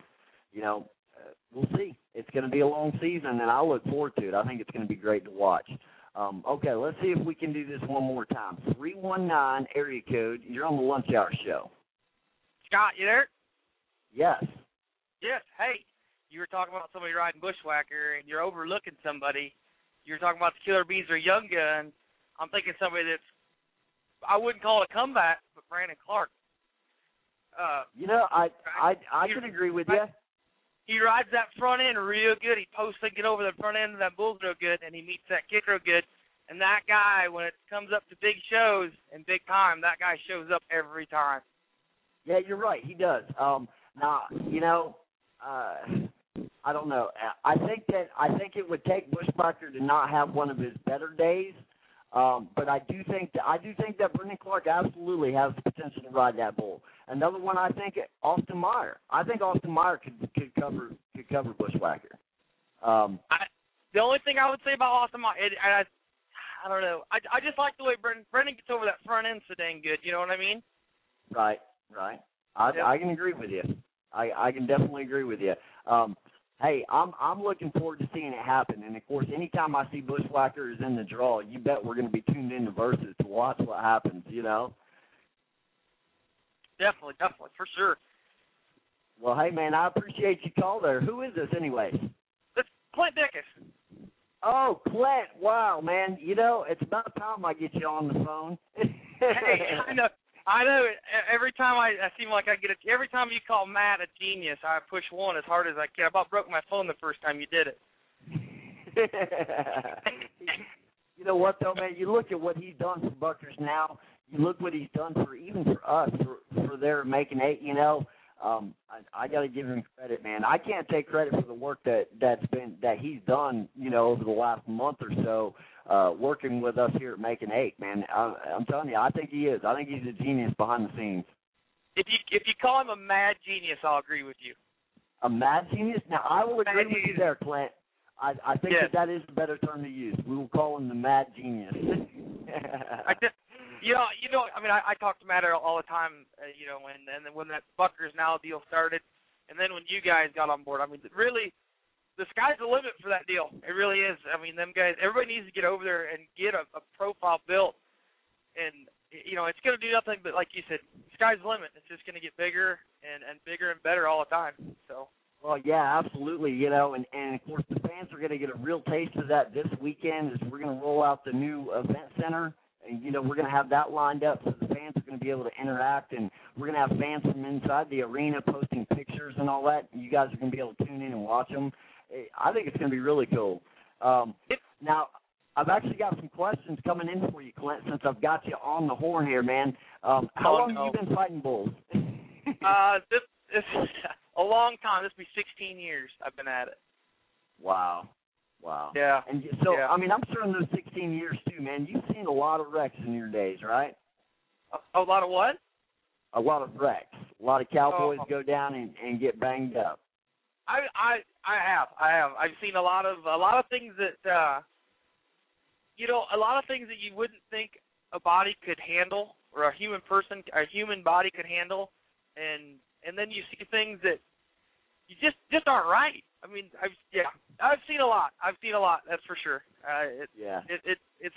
we'll see. It's going to be a long season, and I look forward to it. I think it's going to be great to watch. Okay, let's see if we can do this one more time. 319 area code. You're on the Lunch Hour Show. Scott, you there? Yes. Yes. Hey, you were talking about somebody riding Bushwhacker, and you're overlooking somebody. You were talking about the Killer Bees or Young Gun. I'm thinking somebody that's, I wouldn't call it a comeback, but Brandon Clark. I can agree with you. He rides that front end real good. He posts and get over the front end of that bull real good, and he meets that kick real good. And that guy, when it comes up to big shows and big time, that guy shows up every time. Yeah, you're right. He does. I don't know. I think it would take Bushwhacker to not have one of his better days. But I do think that Brandon Clark absolutely has the potential to ride that bull. Another one, I think, Austin Meyer. I think Austin Meyer could cover Bushwhacker. The only thing I would say about Austin Meyer, I don't know. I just like the way Brandon gets over that front end so dang good. You know what I mean? Right. I can agree with you. I can definitely agree with you. Hey, I'm looking forward to seeing it happen. And, of course, anytime I see Bushwhacker is in the draw, you bet we're going to be tuned into Versus to watch what happens, Definitely, for sure. Well, hey, man, I appreciate you call there. Who is this anyways? It's Clint Dickus. Oh, Clint. Wow, man. It's about time I get you on the phone. Hey, I know. Every time I seem like I get it. Every time you call Matt a genius, I push one as hard as I can. I about broke my phone the first time you did it. You know what, though, man? You look at what he's done for Buckers now. You look what he's done even for us, for their Making 8, I got to give him credit, man. I can't take credit for the work that he's done, over the last month or so, working with us here at Making 8, man. I'm telling you, I think he is. I think he's a genius behind the scenes. If you call him a mad genius, I'll agree with you. A mad genius? Now, I will agree with you there, Clint. I think that is the better term to use. We will call him the mad genius. I talk to Matt all the time, and when that Buckers Now deal started, and then when you guys got on board, really, the sky's the limit for that deal. It really is. Them guys, everybody needs to get over there and get a profile built, and, it's going to do nothing but, like you said, sky's the limit. It's just going to get bigger and bigger and better all the time, so. Well, yeah, absolutely, and of course the fans are going to get a real taste of that this weekend as we're going to roll out the new event center. And, we're going to have that lined up so the fans are going to be able to interact, and we're going to have fans from inside the arena posting pictures and all that. You guys are going to be able to tune in and watch them. I think it's going to be really cool. Now, I've actually got some questions coming in for you, Clint, since I've got you on the horn here, man. How long have you been fighting bulls? This is a long time. This will be 16 years I've been at it. Wow. Yeah. And so, I'm sure in those 16 years, too, man, you've seen a lot of wrecks in your days, right? A lot of what? A lot of wrecks. A lot of cowboys go down and get banged up. I have. I've seen a lot of things that a lot of things that you wouldn't think a body could handle, or a human body could handle, and then you see things that you just aren't right. I mean, I've seen a lot. That's for sure. It's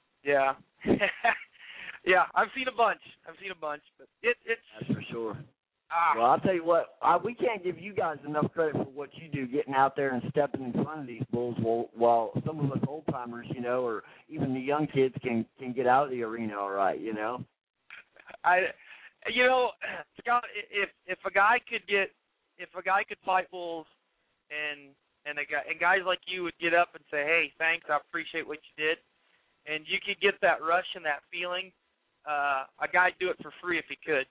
yeah, I've seen a bunch, but it's that's for sure. Well, I'll tell you what, we can't give you guys enough credit for what you do, getting out there and stepping in front of these bulls while some of us old-timers, or even the young kids can get out of the arena all right, Scott, if a guy could fight bulls and guys like you would get up and say, hey, thanks, I appreciate what you did, and you could get that rush and that feeling, a guy'd do it for free if he could,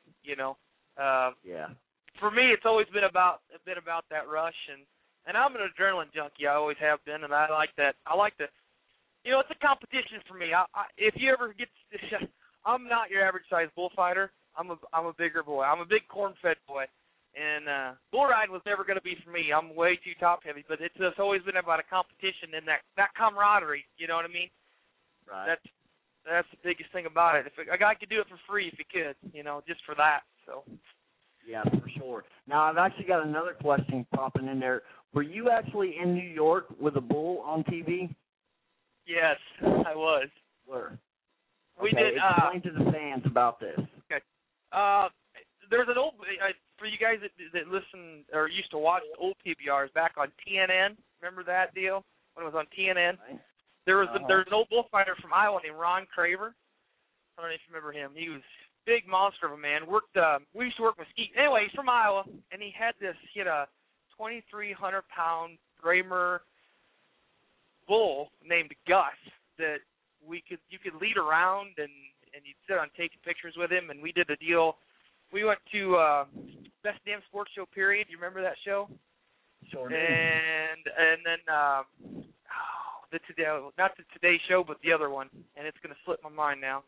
For me, it's always been about that rush, and I'm an adrenaline junkie. I always have been, and I like that. It's a competition for me. If you ever get, I'm not your average size bullfighter. I'm a bigger boy. I'm a big corn-fed boy, and bull riding was never going to be for me. I'm way too top heavy, but it's just always been about a competition and that camaraderie. You know what I mean? Right. That's the biggest thing about it. If a guy could do it for free, if he could, just for that. So. Yeah, for sure. Now, I've actually got another question popping in there. Were you actually in New York with a bull on TV? Yes, I was. Where? We did. Explain to the fans about this. Okay. There's an old, for you guys that listen or used to watch old PBRs back on TNN. Remember that deal when it was on TNN? Right. There's an old bullfighter from Iowa named Ron Craver. I don't know if you remember him. He was a big monster of a man. We used to work Mesquite. Anyway, he's from Iowa, and he had a 2,300-pound Bramer bull named Gus that you could lead around and you'd sit on taking pictures with him. And we did a deal. We went to Best Damn Sports Show period. You remember that show? Sure. And then not the Today Show, but the other one, and it's going to slip my mind now.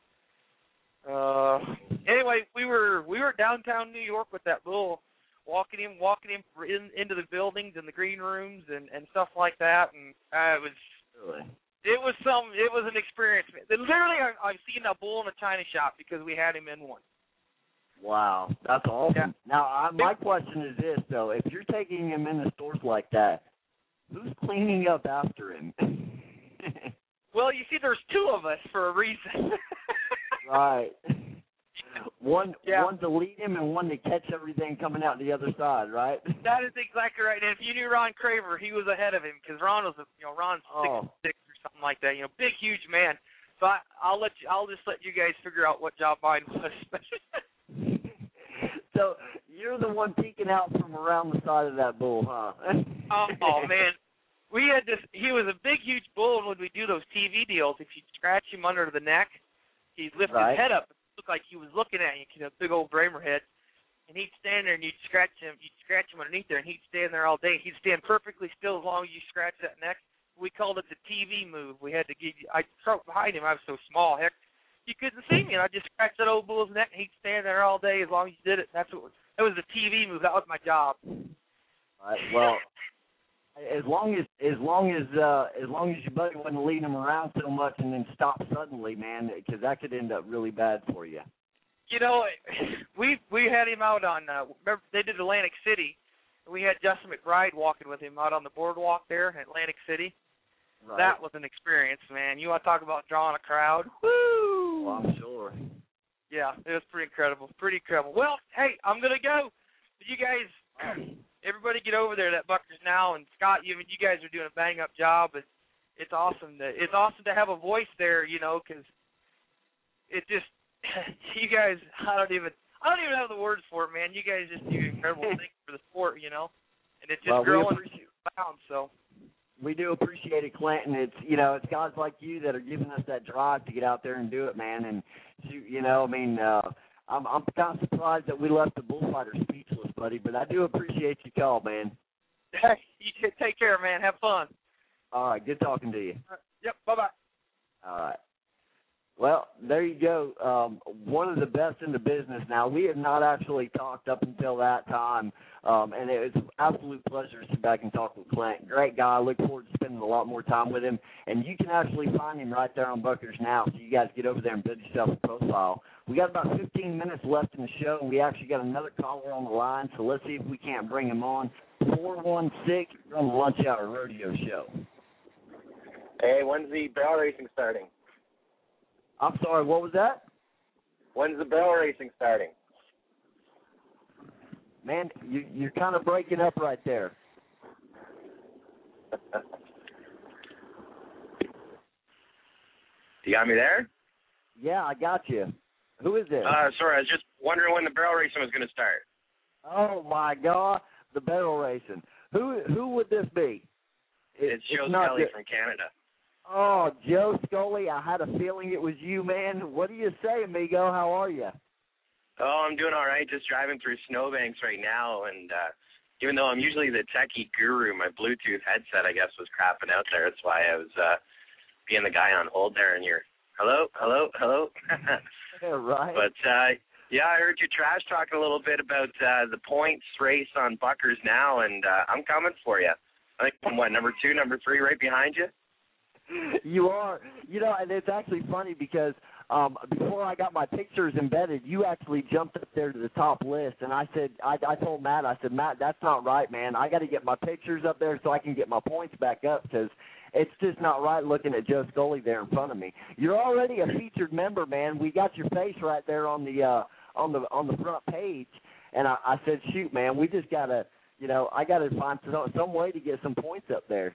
Anyway, we were downtown New York with that bull, walking him into the buildings and the green rooms and stuff like that, and it was an experience. Literally, I've seen a bull in a china shop because we had him in one. Wow, that's awesome. Yeah. Now, my question is this, though. If you're taking him in the stores like that, who's cleaning up after him? Well, you see, there's two of us for a reason. Right. One to lead him and one to catch everything coming out the other side, right? That is exactly right. And if you knew Ron Craver, he was ahead of him because Ron was, Ron's 6'6" or something like that. Big, huge man. So I'll just let you guys figure out what job mine was. So you're the one peeking out from around the side of that bull, huh? Oh man, he was a big, huge bull, and when we do those TV deals, if you scratch him under the neck, he'd lift his head up. It looked like he was looking at you, a big old Bramer head, and he'd stand there, and you'd scratch him underneath there, and he'd stand there all day. He'd stand perfectly still as long as you scratch that neck. We called it the TV move. We had to I struck behind him. I was so small, heck, you couldn't see me, and I just scratched that old bull's neck, and he'd stand there all day as long as you did it. That was the TV move. That was my job. All right, well, as long as your buddy wasn't leading him around so much and then stop suddenly, man, because that could end up really bad for you. We had him out on. Remember they did Atlantic City. We had Justin McBride walking with him out on the boardwalk there in Atlantic City. Right. That was an experience, man. You want to talk about drawing a crowd? Woo! Well, I'm sure. Yeah, it was pretty incredible. Well, hey, I'm gonna go. You guys, everybody, get over there. That Buckers Now, and Scott, you guys are doing a bang up job. It's awesome to have a voice there, because it just you guys. I don't even have the words for it, man. You guys just do incredible things for the sport, and it's just growing bounds. So. We do appreciate it, Clinton. It's guys like you that are giving us that drive to get out there and do it, man. And I'm kind of surprised that we left the bullfighter speechless, buddy. But I do appreciate your call, man. Hey, you take care, man. Have fun. All right, good talking to you. Yep. Bye-bye. All right. Well, there you go. One of the best in the business. Now, we have not actually talked up until that time, and it was an absolute pleasure to sit back and talk with Clint. Great guy. I look forward to spending a lot more time with him. And you can actually find him right there on Buckers Now, so you guys get over there and build yourself a profile. We got about 15 minutes left in the show, and we actually got another caller on the line, so let's see if we can't bring him on. 416, you're on the Lunch Hour Rodeo Show. Hey, when's the barrel racing starting? I'm sorry, what was that? When's the barrel racing starting? Man, you're kind of breaking up right there. Do you got me there? Yeah, I got you. Who is this? Sorry, I was just wondering when the barrel racing was going to start. Oh, my God, the barrel racing. Who would this be? It's Joe Scully from Canada. Oh, Joe Scully, I had a feeling it was you, man. What do you say, amigo? How are you? Oh, I'm doing all right. Just driving through snowbanks right now, and even though I'm usually the techie guru, my Bluetooth headset, I guess, was crapping out there. That's why I was being the guy on hold there, and you're, hello. Yeah, right. But, yeah, I heard you trash talking a little bit about the points race on Buckers Now, and I'm coming for you. I think I'm, number 2, number 3 right behind you? You are. And it's actually funny because before I got my pictures embedded, you actually jumped up there to the top list. And I said, I told Matt, Matt, that's not right, man. I got to get my pictures up there so I can get my points back up because it's just not right looking at Joe Scully there in front of me. You're already a featured member, man. We got your face right there on the front page. And I said, shoot, man, we just got to, I got to find some way to get some points up there.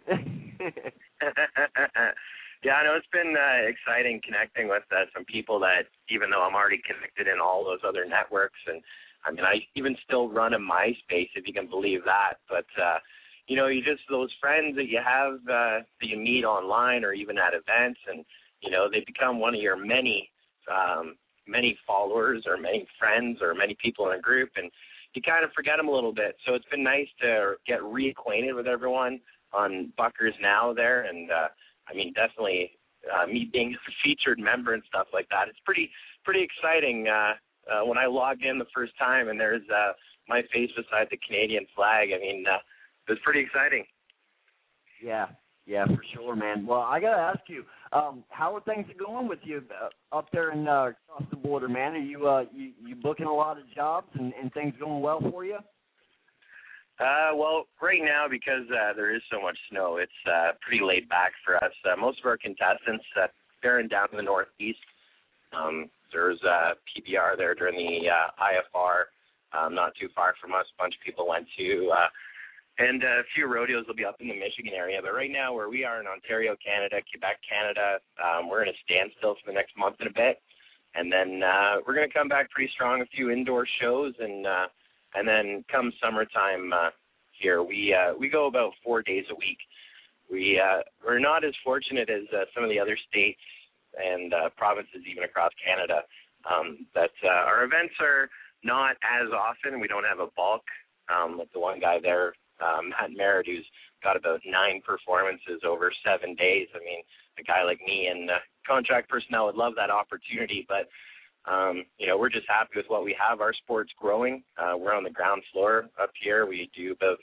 Yeah, I know it's been exciting connecting with some people that, even though I'm already connected in all those other networks, and I mean, I even still run a MySpace, if you can believe that. But, you just, those friends that you have that you meet online or even at events, and, they become one of your many followers or many friends or many people in a group, and you kind of forget them a little bit. So it's been nice to get reacquainted with everyone on Buckers Now there, and I mean, definitely me being a featured member and stuff like that. It's pretty exciting when I logged in the first time and there's my face beside the Canadian flag. I mean, it was pretty exciting. Yeah, for sure, man. Well, I gotta ask you, how are things going with you up there in across the border, man? Are you booking a lot of jobs and things going well for you? Well, right now, because there is so much snow, it's pretty laid back for us. Most of our contestants, they're down in the Northeast. There's PBR there during the IFR, not too far from us. A bunch of people went to, and a few rodeos will be up in the Michigan area. But right now, where we are in Ontario, Canada, Quebec, Canada, we're in a standstill for the next month and a bit. And then we're going to come back pretty strong, a few indoor shows, and then come summertime here, we go about 4 days a week. We're not as fortunate as some of the other states and provinces, even across Canada, that our events are not as often. We don't have a bulk. Like the one guy there, Matt Merritt, who's got about 9 performances over 7 days. I mean, a guy like me and contract personnel would love that opportunity, but we're just happy with what we have. Our sport's growing. We're on the ground floor up here. We do about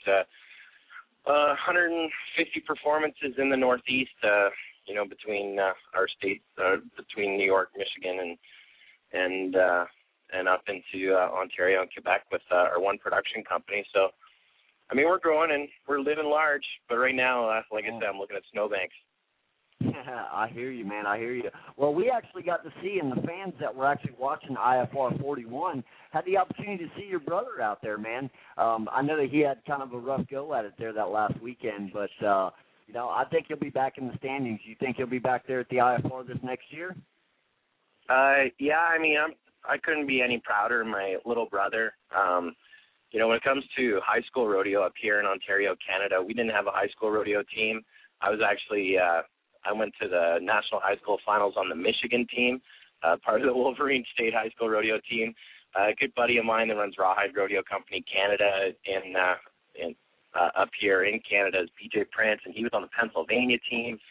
150 performances in the Northeast, between our states, between New York, Michigan, and up into Ontario and Quebec with our one production company. So, I mean, we're growing and we're living large. But right now, like I said, I'm looking at snowbanks. I hear you, man. I hear you. Well, we actually got to see, and the fans that were actually watching IFR 41 had the opportunity to see your brother out there, man. I know that he had kind of a rough go at it there that last weekend, but, I think he'll be back in the standings. You think he'll be back there at the IFR this next year? Yeah, I mean, I couldn't be any prouder of my little brother. When it comes to high school rodeo up here in Ontario, Canada, we didn't have a high school rodeo team. I was actually I went to the National High School Finals on the Michigan team, part of the Wolverine State High School Rodeo team. A good buddy of mine that runs Rawhide Rodeo Company Canada up here in Canada is BJ Prince, and he was on the Pennsylvania team.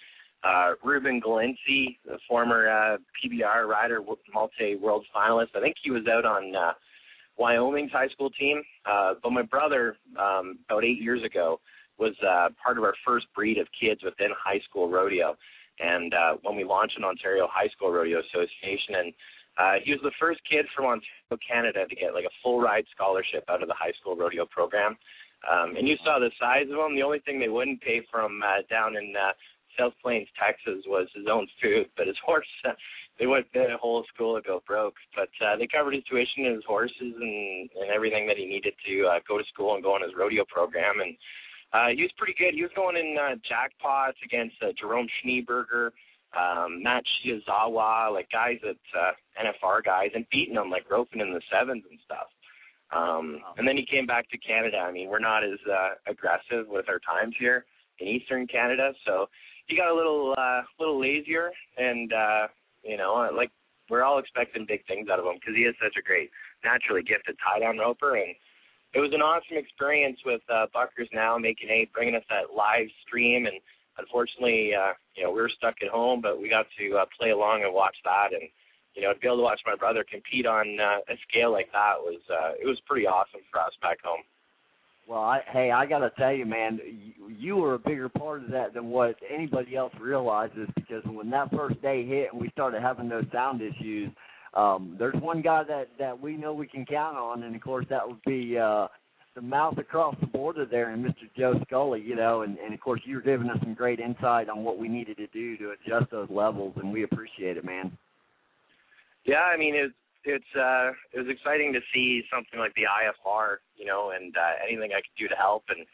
Ruben Galinci, the former PBR rider, multi-world finalist. I think he was out on Wyoming's high school team. But my brother, about 8 years ago, was part of our first breed of kids within high school rodeo. And when we launched an Ontario High School Rodeo Association, and he was the first kid from Ontario, Canada, to get like a full ride scholarship out of the high school rodeo program. And you saw the size of him. The only thing they wouldn't pay from down in South Plains, Texas, was his own food. But his horse, they went the whole school to go broke. But they covered his tuition and his horses and everything that he needed to go to school and go on his rodeo program. And he was pretty good. He was going in jackpots against Jerome Schneeberger, Matt Shizawa, like guys that NFR guys, and beating them, like roping in the sevens and stuff. And then he came back to Canada. I mean, we're not as aggressive with our times here in Eastern Canada, so he got a little lazier, and like we're all expecting big things out of him because he is such a great, naturally gifted tie-down roper. And it was an awesome experience with Buckers Now, Making 8, bringing us that live stream. And unfortunately, we were stuck at home, but we got to play along and watch that. And, to be able to watch my brother compete on a scale like that was pretty awesome for us back home. Well, I got to tell you, man, you were a bigger part of that than what anybody else realizes, because when that first day hit and we started having those sound issues, there's one guy that we know we can count on, and, of course, that would be the mouth across the border there, and Mr. Joe Scully, and, of course, you were giving us some great insight on what we needed to do to adjust those levels, and we appreciate it, man. Yeah, I mean, it was exciting to see something like the IFR, and anything I could do to help. And,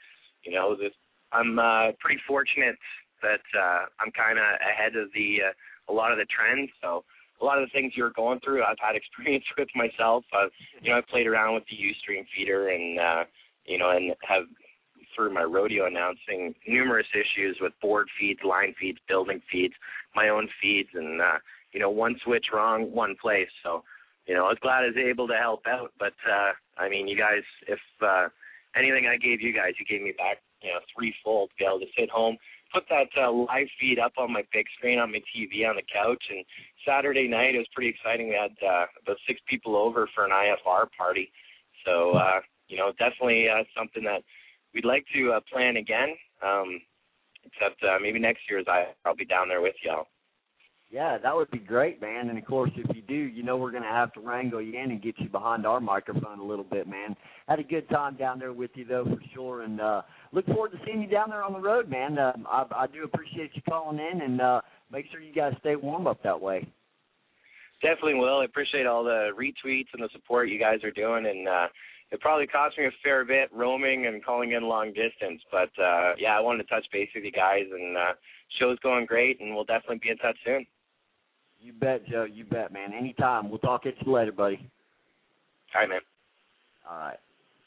I'm pretty fortunate that I'm kind of ahead of a lot of the trends. So a lot of the things you're going through, I've had experience with myself. I've played around with the Ustream feeder and, and have, through my rodeo announcing, numerous issues with board feeds, line feeds, building feeds, my own feeds, and, one switch wrong, one place. So, I was glad I was able to help out. But, you guys, if anything I gave you guys, you gave me back, threefold, to be able to sit home, put that live feed up on my big screen on my TV on the couch. And Saturday night, it was pretty exciting. We had about 6 people over for an IFR party. So, definitely something that we'd like to plan again, except maybe next year I'll be down there with y'all. Yeah, that would be great, man. And, of course, if you do, we're going to have to wrangle you in and get you behind our microphone a little bit, man. Had a good time down there with you, though, for sure. And look forward to seeing you down there on the road, man. I do appreciate you calling in, and make sure you guys stay warm up that way. Definitely will. I appreciate all the retweets and the support you guys are doing. And it probably cost me a fair bit roaming and calling in long distance. But, I wanted to touch base with you guys, and show's going great, and we'll definitely be in touch soon. You bet, Joe. You bet, man. Anytime. We'll talk at you later, buddy. All right, man. All right.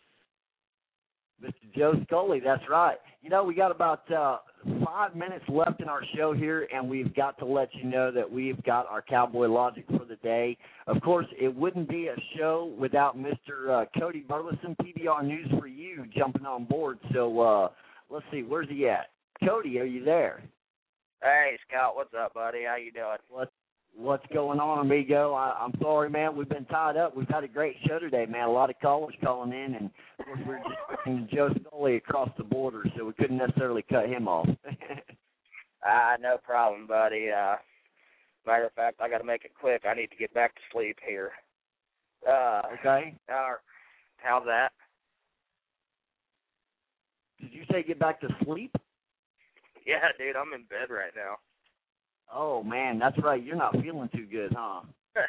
Mr. Joe Scully, that's right. We got about 5 minutes left in our show here, and we've got to let you know that we've got our Cowboy Logic for the day. Of course, it wouldn't be a show without Mr. Cody Burleson, PBR News for You, jumping on board. So let's see, where's he at? Cody, are you there? Hey, Scott, what's up, buddy? How you doing? What's going on, amigo? I'm sorry, man. We've been tied up. We've had a great show today, man. A lot of callers calling in, and, of course, we're just putting Joe Scully across the border, so we couldn't necessarily cut him off. No problem, buddy. Matter of fact, I got to make it quick. I need to get back to sleep here. Okay. How's that? Did you say get back to sleep? Yeah, dude, I'm in bed right now. Oh, man, that's right. You're not feeling too good, huh?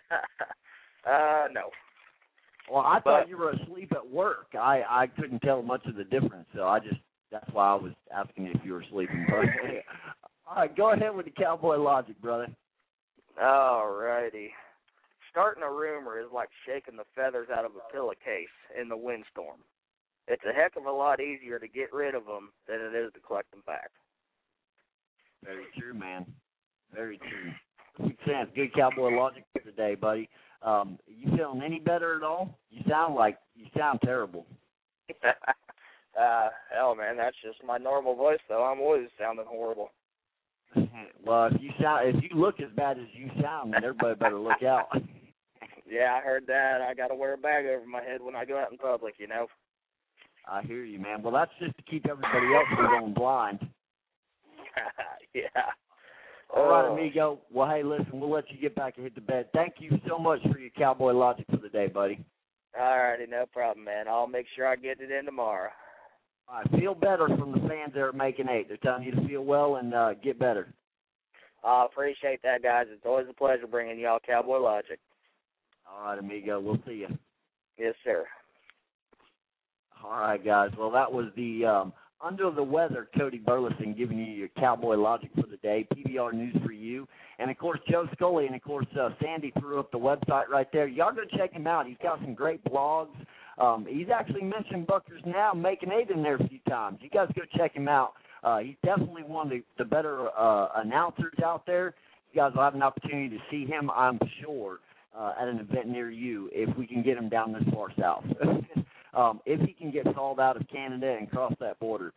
No. Well, I thought you were asleep at work. I couldn't tell much of the difference, so that's why I was asking if you were sleeping. All right, go ahead with the Cowboy Logic, brother. All righty. Starting a rumor is like shaking the feathers out of a pillowcase in the windstorm. It's a heck of a lot easier to get rid of them than it is to collect them back. Very true, man. Very true. Good sense. Good Cowboy Logic for today, buddy. You feeling any better at all? You sound terrible. Hell, man, that's just my normal voice, though. I'm always sounding horrible. Well, if you look as bad as you sound, then everybody better look out. Yeah, I heard that. I got to wear a bag over my head when I go out in public, you know. I hear you, man. Well, that's just to keep everybody else from going blind. Yeah. All right, amigo. Well, hey, listen, we'll let you get back and hit the bed. Thank you so much for your cowboy logic for the day, buddy. All righty, no problem, man. I'll make sure I get it in tomorrow. All right, feel better from the fans there at Making 8. They're telling you to feel well and get better. I appreciate that, guys. It's always a pleasure bringing y'all cowboy logic. All right, amigo. We'll see you. Yes, sir. All right, guys. Well, that was the under the weather Cody Burleson giving you your cowboy logic for the day, PBR News for You. And, of course, Joe Scully and, of course, Sandy threw up the website right there. Y'all go check him out. He's got some great blogs. He's actually mentioned Buckers Now, Making 8 in there a few times. You guys go check him out. He's definitely one of the better announcers out there. You guys will have an opportunity to see him, I'm sure, at an event near you if we can get him down this far south. If he can get hauled out of Canada and cross that border.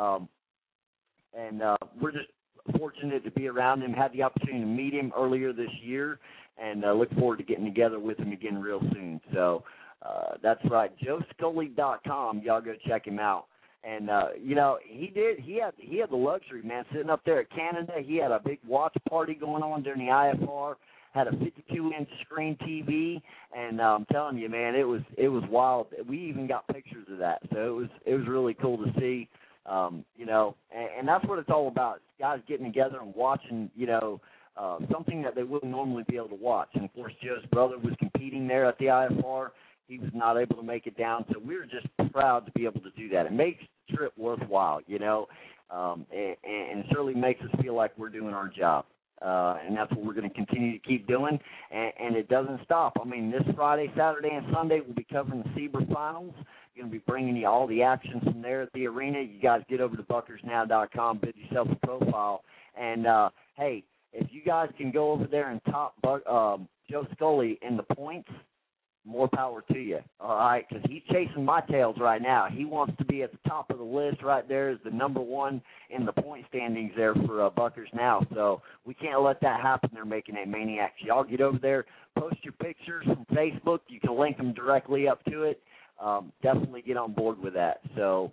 We're just fortunate to be around him, had the opportunity to meet him earlier this year, and look forward to getting together with him again real soon. So that's right, joescully.com. Y'all go check him out. And, he had the luxury, man, sitting up there at Canada. He had a big watch party going on during the IFR, had a 52-inch screen TV, and I'm telling you, man, it was wild. We even got pictures of that, so it was really cool to see, and that's what it's all about. Guys getting together and watching, something that they wouldn't normally be able to watch. And, of course, Joe's brother was competing there at the IFR. He was not able to make it down, so we were just proud to be able to do that. It makes the trip worthwhile, and it certainly makes us feel like we're doing our job. And that's what we're going to continue to keep doing, and it doesn't stop. I mean, this Friday, Saturday, and Sunday, we'll be covering the SEBRA Finals. We're going to be bringing you all the action from there at the arena. You guys get over to buckersnow.com, bid yourself a profile. And, hey, if you guys can go over there and top Joe Scully in the points, more power to you, all right? Because he's chasing my tails right now. He wants to be at the top of the list right there as the number one in the point standings there for Buckers Now. So we can't let that happen. They're Making 8 Maniacs. Y'all get over there, post your pictures from Facebook. You can link them directly up to it. Definitely get on board with that. So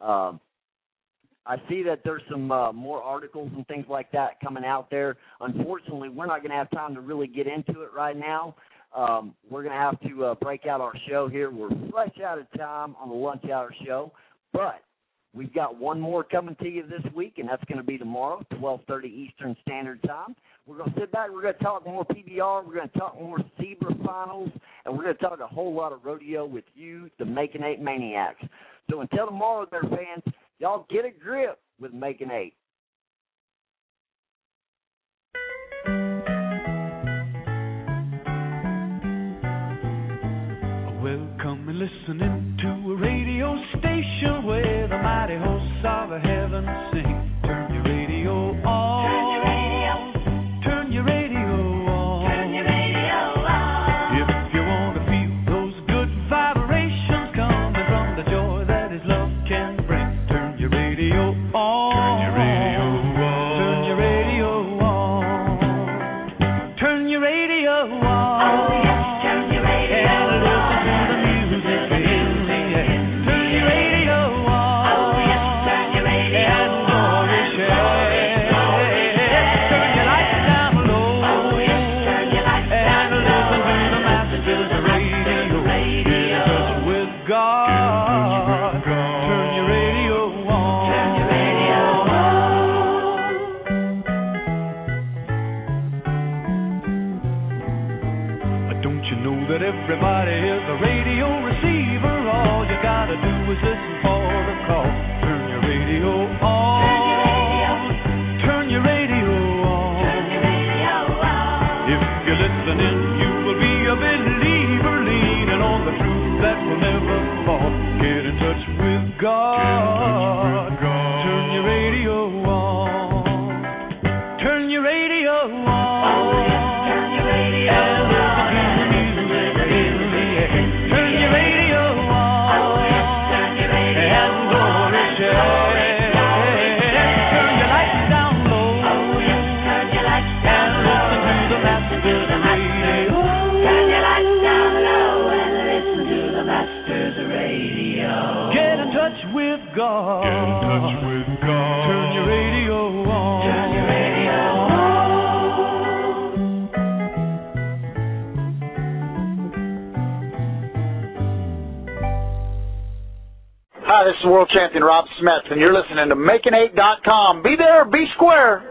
I see that there's some more articles and things like that coming out there. Unfortunately, we're not going to have time to really get into it right now. We're going to have to break out our show here. We're fresh out of time on the Lunch Hour Show, but we've got one more coming to you this week, and that's going to be tomorrow, 12:30 Eastern Standard Time. We're going to sit back. We're going to talk more PBR. We're going to talk more SEBRA Finals, and we're going to talk a whole lot of rodeo with you, the Making 8 Maniacs. So until tomorrow, there, fans, y'all get a grip with Making 8. Welcome and listening to a radio station where the mighty hosts of heaven sing. Turn your radio on. Turn your radio on. Turn your radio on. If you want to feel those good vibrations coming from the joy that His love can bring, turn your radio on. Turn your radio on. Turn your radio on. Turn your radio on. Oh, yes, turn your radio on. Everybody is a radio receiver. All you gotta do is listen for the call. Turn your radio on. Turn your radio on. Turn your radio on. If you're listening, you will be a believer, leaning on the truth that will never fall. Get in touch with God. Turn your radio on. Turn your radio on. Oh, yes, turn your radio on. Turn your lights down low. Oh, yes, turn this is world champion Rob Smith, and you're listening to Making8.com. Be there, be square.